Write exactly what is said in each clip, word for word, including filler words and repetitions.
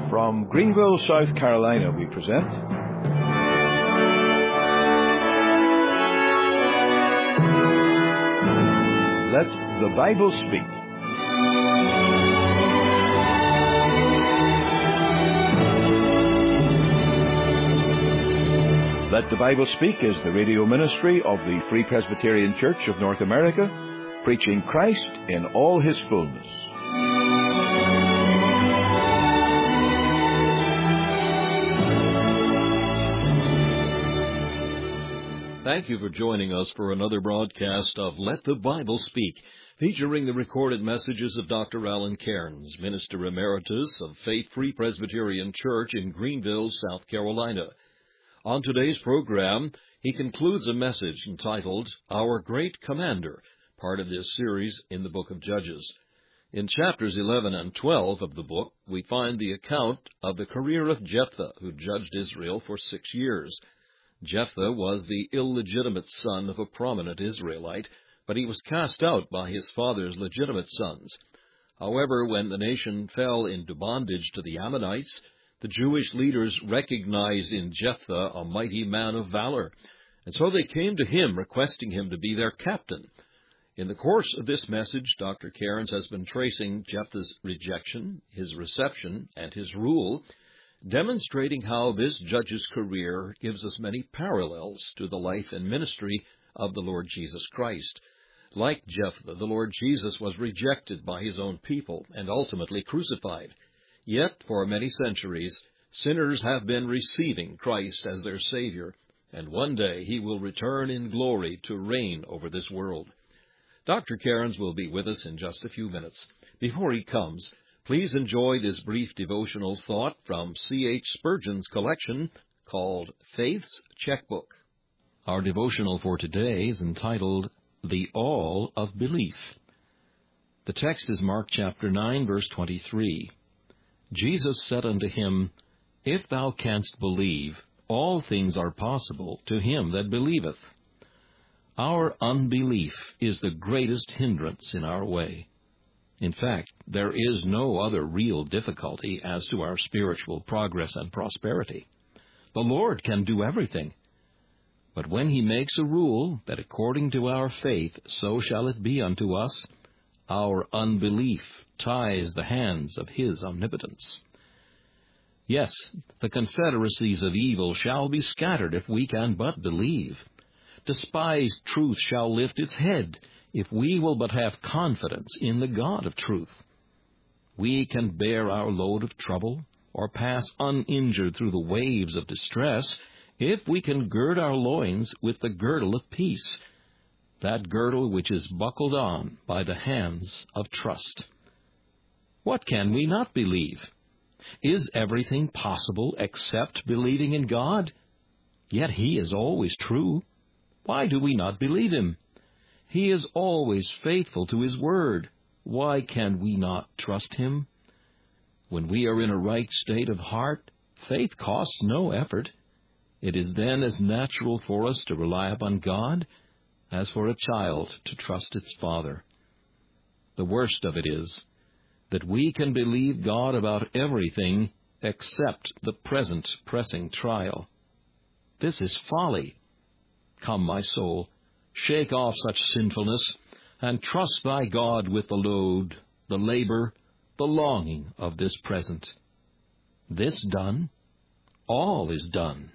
From Greenville, South Carolina, we present Let the Bible Speak. Let the Bible Speak is the radio ministry of the Free Presbyterian Church of North America, preaching Christ in all His fullness. Thank you for joining us for another broadcast of Let the Bible Speak, featuring the recorded messages of Doctor Alan Cairns, Minister Emeritus of Faith Free Presbyterian Church in Greenville, South Carolina. On today's program, he concludes a message entitled, Our Great Commander, part of this series in the book of Judges. In chapters eleven and twelve of the book, we find the account of the career of Jephthah, who judged Israel for six years. Jephthah was the illegitimate son of a prominent Israelite, but he was cast out by his father's legitimate sons. However, when the nation fell into bondage to the Ammonites, the Jewish leaders recognized in Jephthah a mighty man of valor, and so they came to him requesting him to be their captain. In the course of this message, Doctor Cairns has been tracing Jephthah's rejection, his reception, and his rule, demonstrating how this judge's career gives us many parallels to the life and ministry of the Lord Jesus Christ. Like Jephthah, the Lord Jesus was rejected by his own people and ultimately crucified. Yet, for many centuries, sinners have been receiving Christ as their Savior, and one day he will return in glory to reign over this world. Doctor Cairns will be with us in just a few minutes. Before he comes, please enjoy this brief devotional thought from C H Spurgeon's collection called Faith's Checkbook. Our devotional for today is entitled, The All of Belief. The text is Mark chapter nine, verse twenty-three. Jesus said unto him, If thou canst believe, all things are possible to him that believeth. Our unbelief is the greatest hindrance in our way. In fact, there is no other real difficulty as to our spiritual progress and prosperity. The Lord can do everything. But when He makes a rule that according to our faith so shall it be unto us, our unbelief ties the hands of His omnipotence. Yes, the confederacies of evil shall be scattered if we can but believe. Despised truth shall lift its head, if we will but have confidence in the God of truth. We can bear our load of trouble, or pass uninjured through the waves of distress, if we can gird our loins with the girdle of peace, that girdle which is buckled on by the hands of trust. What can we not believe? Is everything possible except believing in God? Yet He is always true. Why do we not believe Him? He is always faithful to His word. Why can we not trust Him? When we are in a right state of heart, faith costs no effort. It is then as natural for us to rely upon God as for a child to trust its father. The worst of it is that we can believe God about everything except the present pressing trial. This is folly. Come, my soul, shake off such sinfulness, and trust thy God with the load, the labor, the longing of this present. This done, all is done.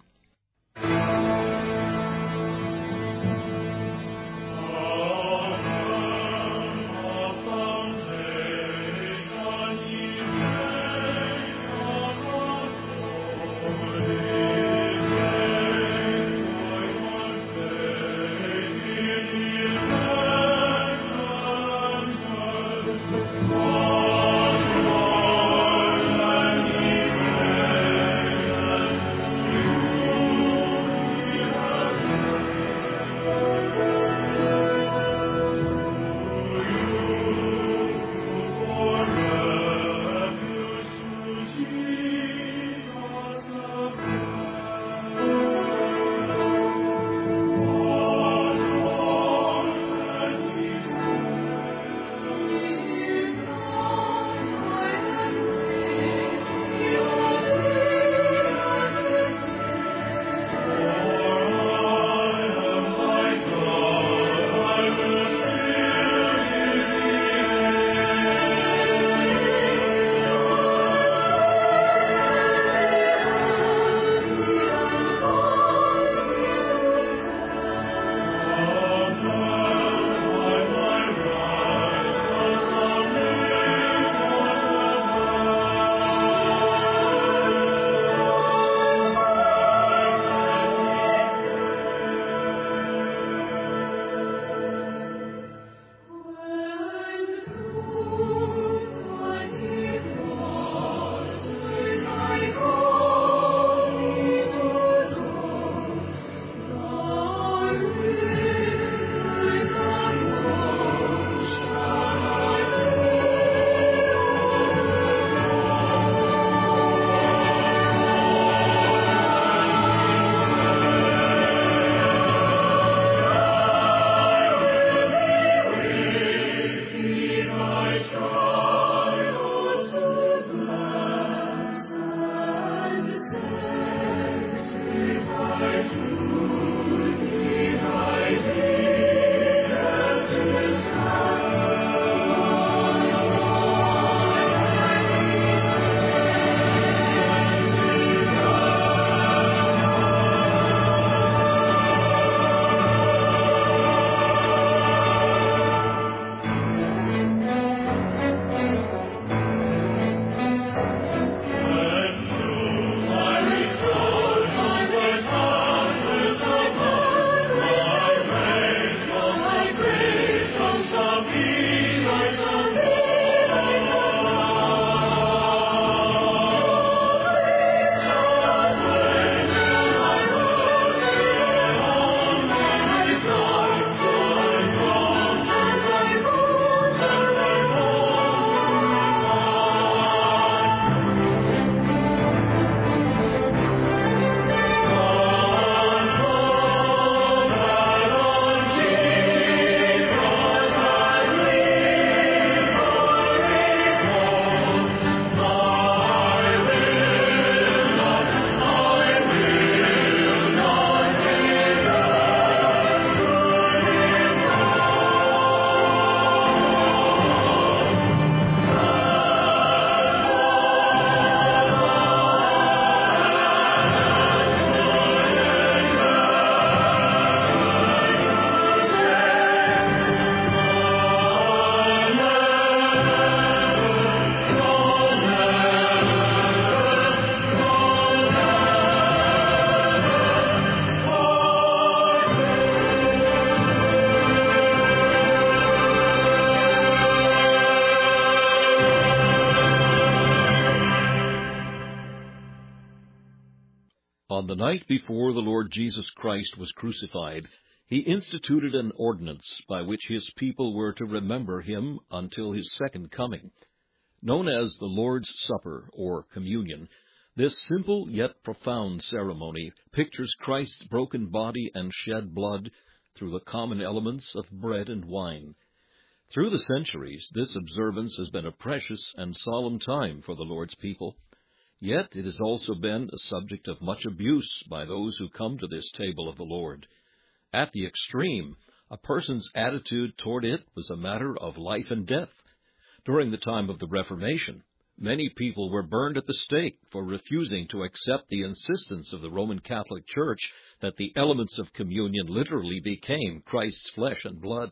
On the night before the Lord Jesus Christ was crucified, he instituted an ordinance by which his people were to remember him until his second coming. Known as the Lord's Supper, or Communion, this simple yet profound ceremony pictures Christ's broken body and shed blood through the common elements of bread and wine. Through the centuries, this observance has been a precious and solemn time for the Lord's people. Yet it has also been a subject of much abuse by those who come to this table of the Lord. At the extreme, a person's attitude toward it was a matter of life and death. During the time of the Reformation, many people were burned at the stake for refusing to accept the insistence of the Roman Catholic Church that the elements of communion literally became Christ's flesh and blood.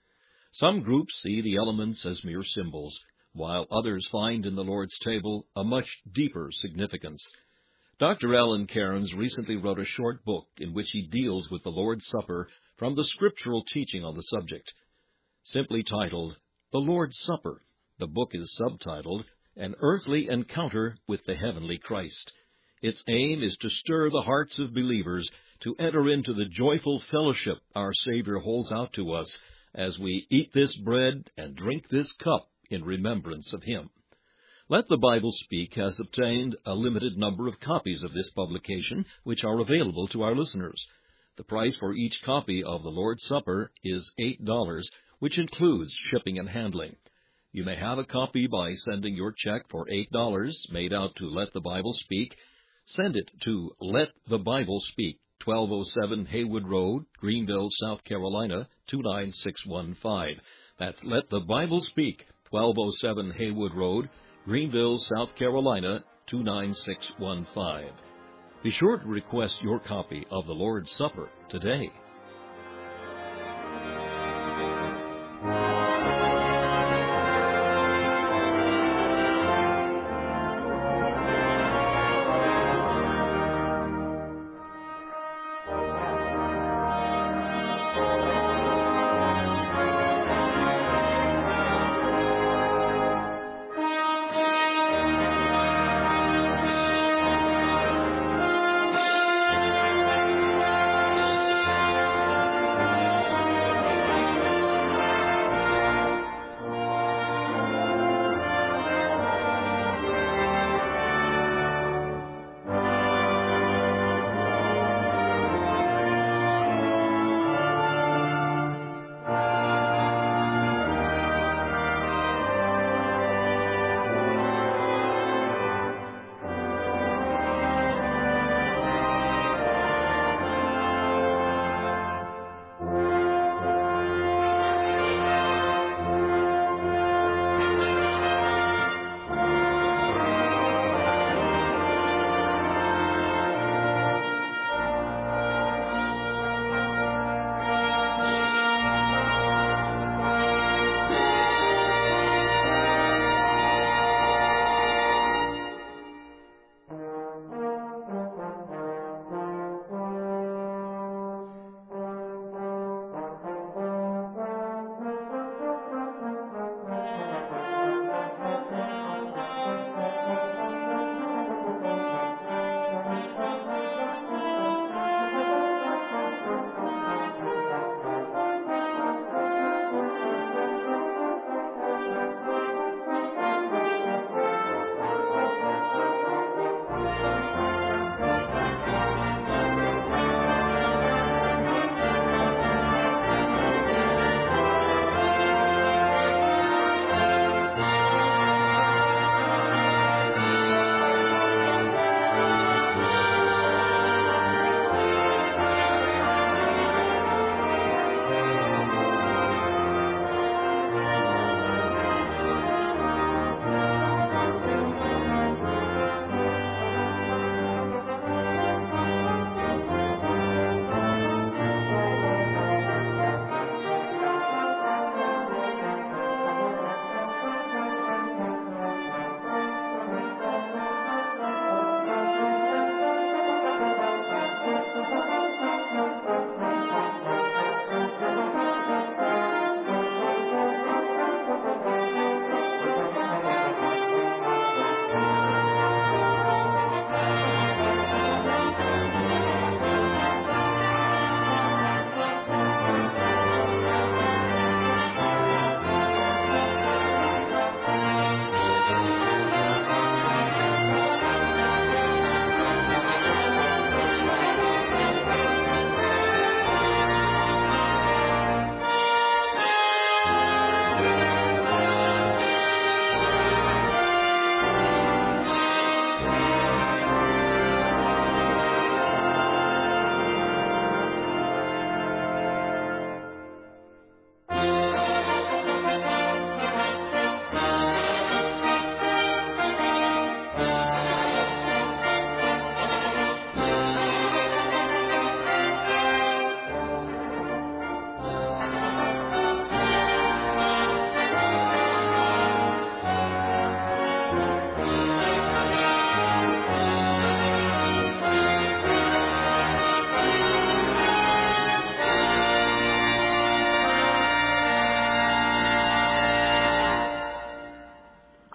Some groups see the elements as mere symbols, while others find in the Lord's table a much deeper significance. Doctor Alan Cairns recently wrote a short book in which he deals with the Lord's Supper from the scriptural teaching on the subject. Simply titled, The Lord's Supper, the book is subtitled, An Earthly Encounter with the Heavenly Christ. Its aim is to stir the hearts of believers to enter into the joyful fellowship our Savior holds out to us as we eat this bread and drink this cup in remembrance of Him. Let the Bible Speak has obtained a limited number of copies of this publication, which are available to our listeners. The price for each copy of the Lord's Supper is eight dollars, which includes shipping and handling. You may have a copy by sending your check for eight dollars made out to Let the Bible Speak. Send it to Let the Bible Speak, twelve oh seven Haywood Road, Greenville, South Carolina, two nine six one five. That's Let the Bible Speak, twelve oh seven Haywood Road, Greenville, South Carolina, two nine six one five. Be sure to request your copy of the Lord's Supper today.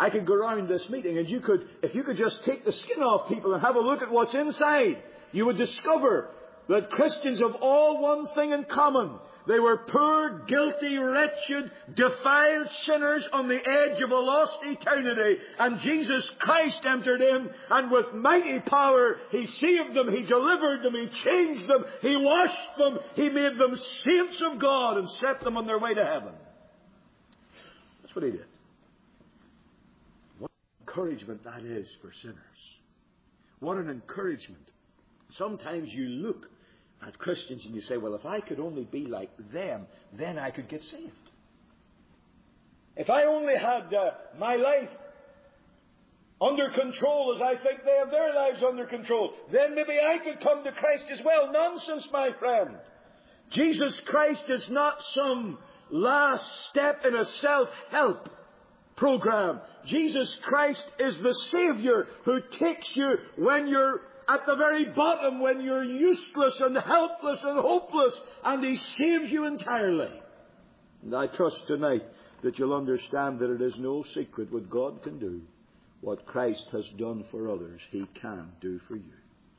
I could go around this meeting and you could, if you could just take the skin off people and have a look at what's inside, you would discover that Christians have all one thing in common. They were poor, guilty, wretched, defiled sinners on the edge of a lost eternity. And Jesus Christ entered in, and with mighty power, He saved them, He delivered them, He changed them, He washed them, He made them saints of God and set them on their way to heaven. That's what He did. What encouragement that is for sinners. What an encouragement. Sometimes you look at Christians and you say, well, if I could only be like them, then I could get saved. If I only had uh, my life under control as I think they have their lives under control, then maybe I could come to Christ as well. Nonsense, my friend. Jesus Christ is not some last step in a self-help program. Jesus Christ is the Savior who takes you when you're at the very bottom, when you're useless and helpless and hopeless, and He saves you entirely. And I trust tonight that you'll understand that it is no secret what God can do. What Christ has done for others, He can do for you.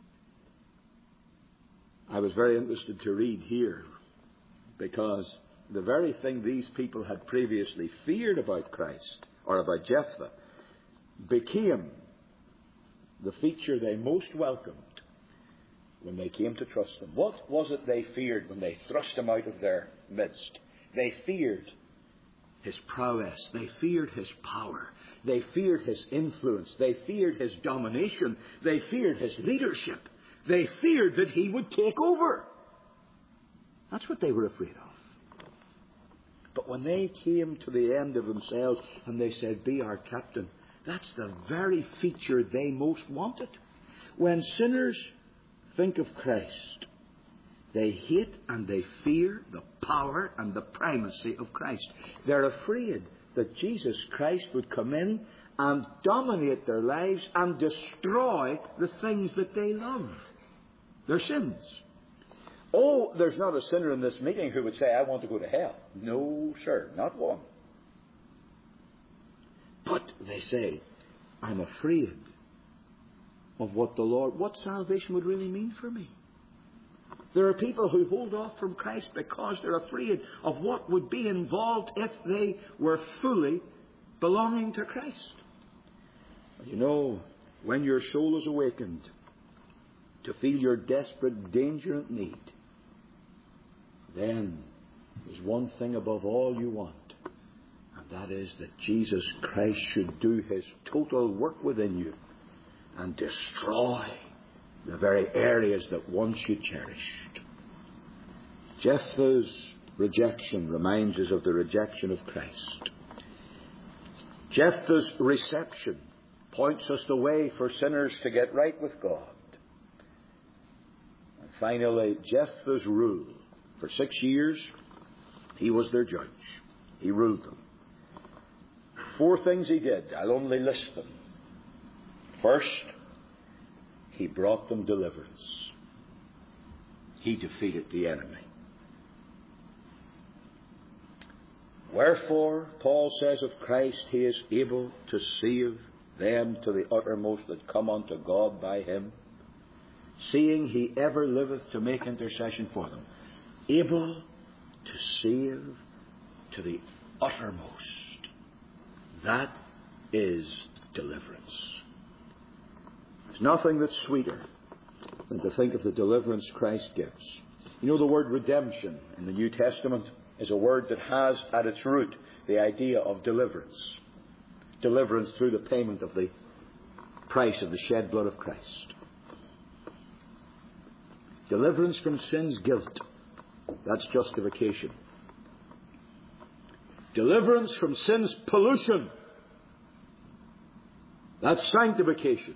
I was very interested to read here, because the very thing these people had previously feared about Christ, or about Jephthah, became the feature they most welcomed when they came to trust Him. What was it they feared when they thrust Him out of their midst? They feared His prowess. They feared His power. They feared His influence. They feared His domination. They feared His leadership. They feared that He would take over. That's what they were afraid of. But when they came to the end of themselves and they said, be our captain, that's the very feature they most wanted. When sinners think of Christ, they hate and they fear the power and the primacy of Christ. They're afraid that Jesus Christ would come in and dominate their lives and destroy the things that they love, their sins. Oh, there's not a sinner in this meeting who would say, I want to go to hell. No, sir, not one. But they say, I'm afraid of what the Lord, what salvation would really mean for me. There are people who hold off from Christ because they're afraid of what would be involved if they were fully belonging to Christ. You know, when your soul is awakened to feel your desperate danger and need, then there's one thing above all you want. That is that Jesus Christ should do His total work within you and destroy the very areas that once you cherished. Jephthah's rejection reminds us of the rejection of Christ. Jephthah's reception points us the way for sinners to get right with God. And finally, Jephthah's rule. For six years, he was their judge. He ruled them. Four things he did. I'll only list them. First, he brought them deliverance. He defeated the enemy. Wherefore, Paul says of Christ, He is able to save them to the uttermost that come unto God by Him, seeing He ever liveth to make intercession for them. Able to save to the uttermost. That is deliverance. There's nothing that's sweeter than to think of the deliverance Christ gives. You know, the word redemption in the New Testament is a word that has at its root the idea of deliverance. Deliverance through the payment of the price of the shed blood of Christ. Deliverance from sin's guilt. That's justification. Deliverance from sin's pollution. That's sanctification.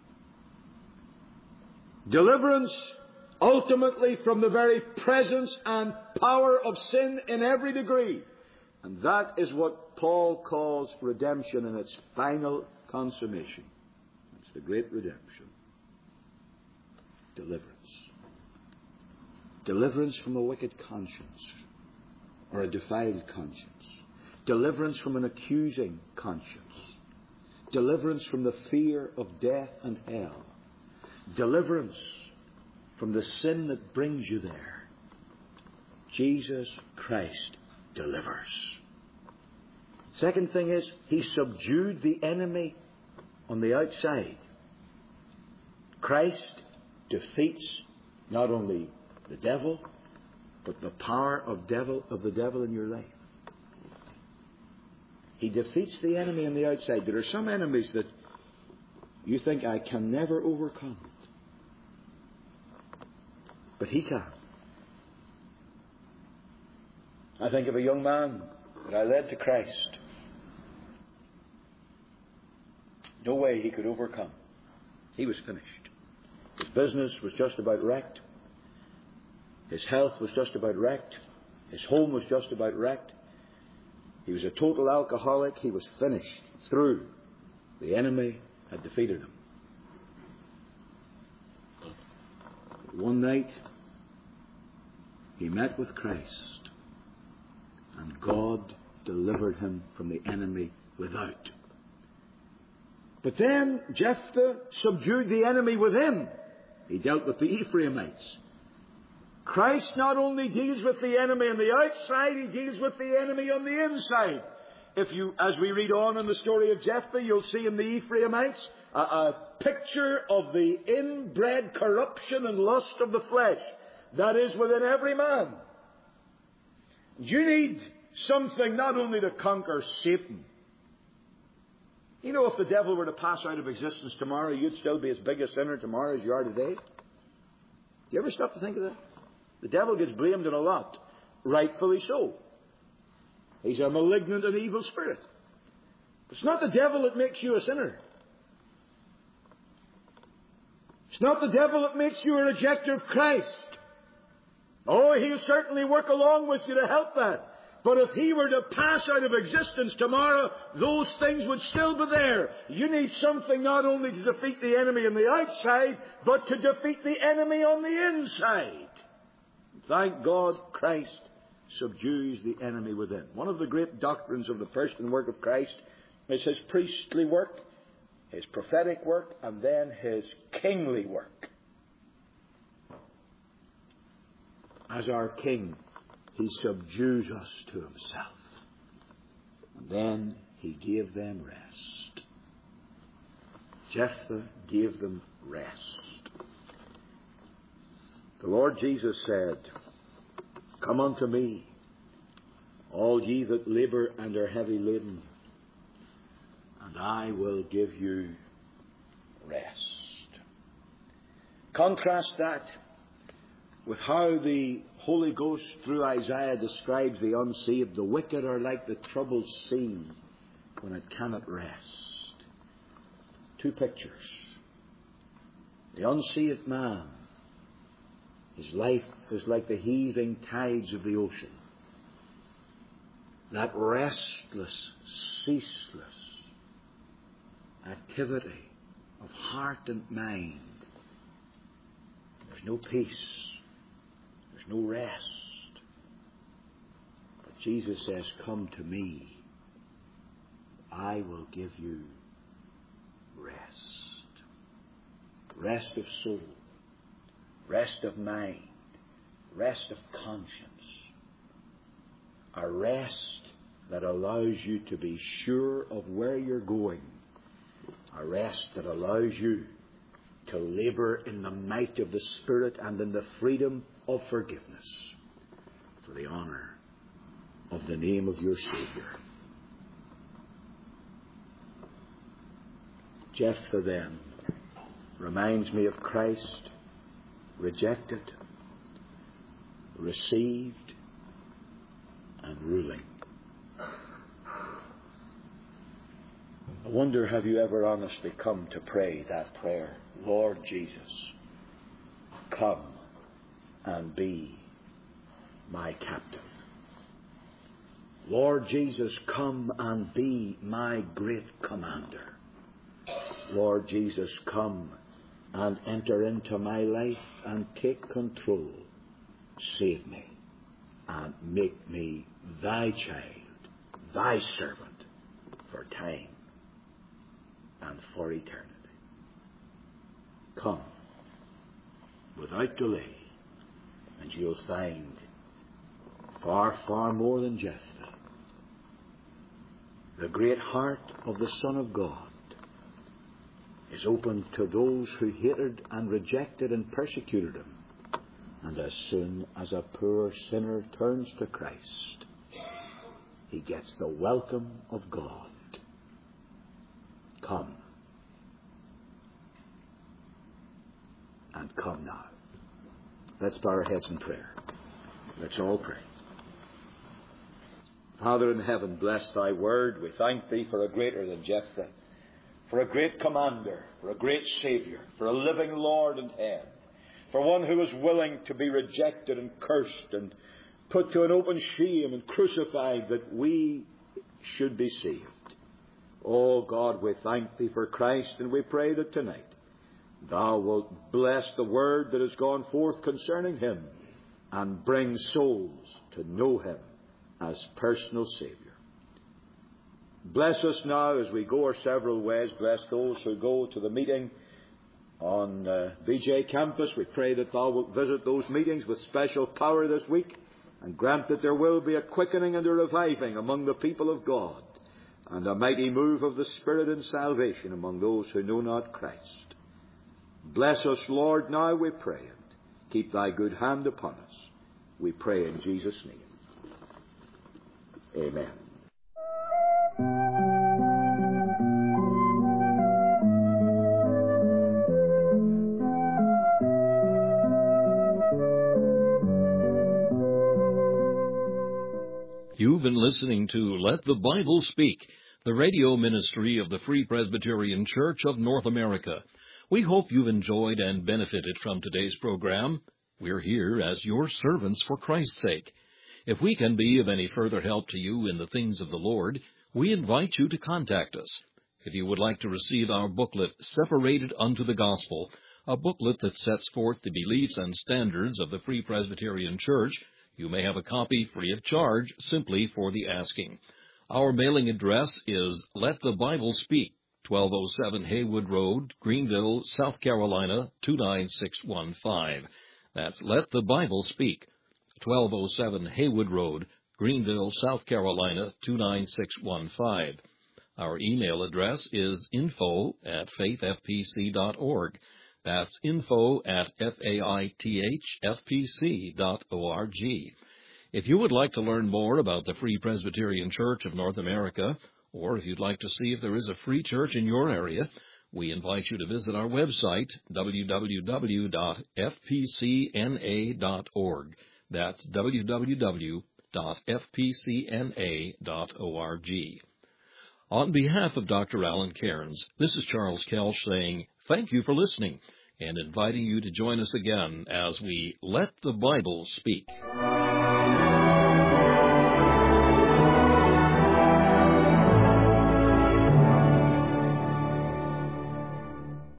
Deliverance ultimately from the very presence and power of sin in every degree. And that is what Paul calls redemption in its final consummation. It's the great redemption. Deliverance. Deliverance from a wicked conscience or a defiled conscience. Deliverance from an accusing conscience. Deliverance from the fear of death and hell. Deliverance from the sin that brings you there. Jesus Christ delivers. Second thing is, He subdued the enemy on the outside. Christ defeats not only the devil, but the power of devil of the devil in your life. He defeats the enemy on the outside. There are some enemies that you think, I can never overcome. But He can. I think of a young man that I led to Christ. No way he could overcome. He was finished. His business was just about wrecked. His health was just about wrecked. His home was just about wrecked. He was a total alcoholic. He was finished. Through. The enemy had defeated him. One night, he met with Christ, and God delivered him from the enemy without. But then Jephthah subdued the enemy within. He dealt with the Ephraimites. Christ not only deals with the enemy on the outside, He deals with the enemy on the inside. If you, as we read on in the story of Jephthah, you'll see in the Ephraimites a, a picture of the inbred corruption and lust of the flesh that is within every man. You need something not only to conquer Satan. You know, if the devil were to pass out of existence tomorrow, you'd still be as big a sinner tomorrow as you are today. Do you ever stop to think of that? The devil gets blamed in a lot. Rightfully so. He's a malignant and evil spirit. It's not the devil that makes you a sinner. It's not the devil that makes you a rejecter of Christ. Oh, he'll certainly work along with you to help that. But if he were to pass out of existence tomorrow, those things would still be there. You need something not only to defeat the enemy on the outside, but to defeat the enemy on the inside. Thank God Christ subdues the enemy within. One of the great doctrines of the person work of Christ is His priestly work, His prophetic work, and then His kingly work. As our King, He subdues us to Himself. And then He gave them rest. Jephthah gave them rest. The Lord Jesus said, Come unto me, all ye that labour and are heavy laden, and I will give you rest. Contrast that with how the Holy Ghost through Isaiah describes the unsaved. The wicked are like the troubled sea when it cannot rest. Two pictures. The unsaved man, his life is like the heaving tides of the ocean. That restless, ceaseless activity of heart and mind. There's no peace. There's no rest. But Jesus says, Come to me. I will give you rest. Rest of soul. Rest of mind. Rest of conscience. A rest that allows you to be sure of where you're going. A rest that allows you to labour in the might of the Spirit and in the freedom of forgiveness for the honour of the name of your Saviour. Jephthah then reminds me of Christ, rejected, received, and ruling. I wonder, have you ever honestly come to pray that prayer? Lord Jesus, come and be my captain. Lord Jesus, come and be my great commander. Lord Jesus, come and enter into my life and take control. Save me and make me thy child, thy servant for time and for eternity. Come without delay, and you'll find far, far more than Jephthah. The great heart of the Son of God is open to those who hated and rejected and persecuted him. And as soon as a poor sinner turns to Christ, he gets the welcome of God. Come. And come now. Let's bow our heads in prayer. Let's all pray. Father in heaven, bless thy word. We thank thee for a greater than Jephthah, for a great commander, for a great Savior, for a living Lord and head, for one who was willing to be rejected and cursed and put to an open shame and crucified that we should be saved. Oh God, we thank thee for Christ, and we pray that tonight thou wilt bless the word that has gone forth concerning him and bring souls to know him as personal Savior. Bless us now as we go our several ways. Bless those who go to the meeting on uh, B J campus. We pray that thou wilt visit those meetings with special power this week and grant that there will be a quickening and a reviving among the people of God and a mighty move of the Spirit in salvation among those who know not Christ. Bless us, Lord, now we pray, and keep thy good hand upon us. We pray in Jesus' name. Amen. You've been listening to Let the Bible Speak, the radio ministry of the Free Presbyterian Church of North America. We hope you've enjoyed and benefited from today's program. We're here as your servants for Christ's sake. If we can be of any further help to you in the things of the Lord, we invite you to contact us. If you would like to receive our booklet, Separated Unto the Gospel, a booklet that sets forth the beliefs and standards of the Free Presbyterian Church, you may have a copy free of charge simply for the asking. Our mailing address is Let the Bible Speak, twelve oh seven Haywood Road, Greenville, South Carolina, two nine six one five. That's Let the Bible Speak, twelve oh seven Haywood Road, Greenville, South Carolina, two nine six one five. Our email address is info at faith f p c dot org. That's info at faithfpc dot org. If you would like to learn more about the Free Presbyterian Church of North America, or if you'd like to see if there is a free church in your area, we invite you to visit our website, w w w dot f p c n a dot org. That's w w w dot f p c n a dot org. On behalf of Doctor Alan Cairns, this is Charles Kelch saying thank you for listening and inviting you to join us again as we Let the Bible Speak.